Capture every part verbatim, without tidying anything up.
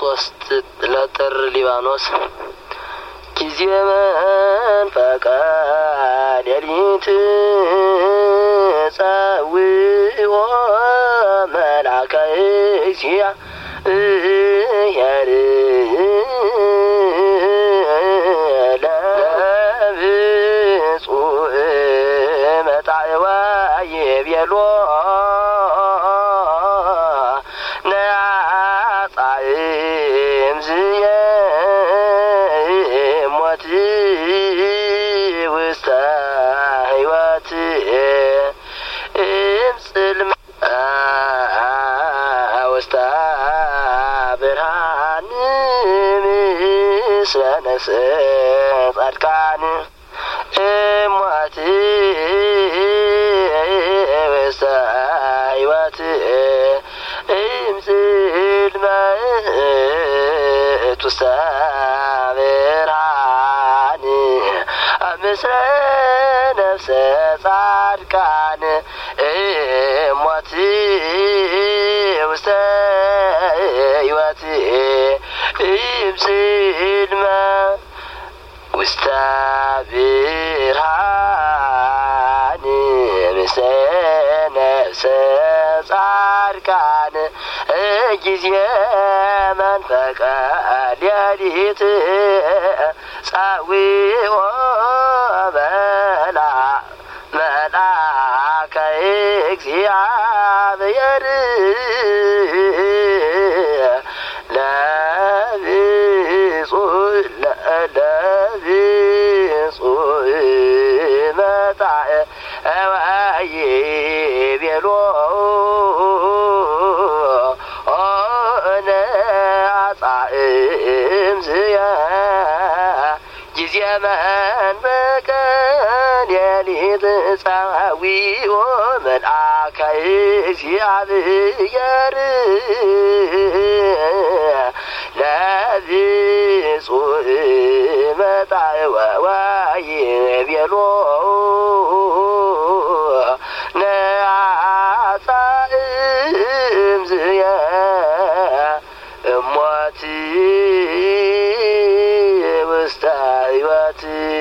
ሶስት ለጥር ሊባኖስ ጊዜመን ፈቃድ ሌሊት ጸዊኦ መልአከ እግዚአብሔር ለብፁዕ መጣዕዋ ይቤሎ ነአጻእም ዝየ ሞት ውስተ ሕይወት እምጽልመ ውስተ ብርሃን ምስለ ነፍስ ጻድቃን እሞት ውስተ ሕይወት እምጽልመት ውስተ ብርሃን ምስለ ነፍስ ጻድቃን እሞት ውስተ ሕይወት እምጽልመት ውስተ ብርሃን ምስለ ነፍስ ጻድቃን ጊዜ መንፈቀ ሌሊት ጸዊኦ መልአከ እግዚአብሔር ለብፁዕ ለብፁዕ መጣዕዋ ይቤሎ ነአጻእም ዝየ ጊዜመን በቀን ሌሊት ጸዊኦ መልአከ እግዚአብሔር ለብፁዕ መጣዕዋ ይቤሎ ነአጻእም ዝየ እሞት ውስተ ሕይወት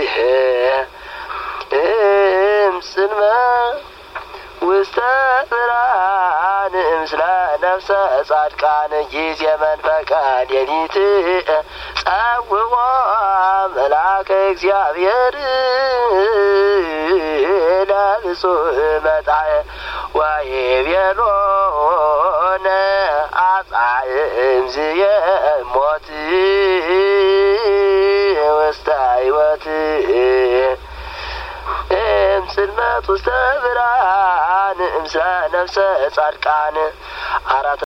እምጽልመት ውስተ ብርሃን ምስለ ነፍሰ ጻድቃን ጊዜ መንፈቀ ሌሊት ጸውዖ መልአከ እግዚአብሔር ለብፁዕ መጣዕዋ ይቤሎ ነአጻእም ዝየ ሞት ውስተ ሕይወት እምጽልመት ውስተ ብርሃን ምስለ ነፍሰ ጻድቃን አራት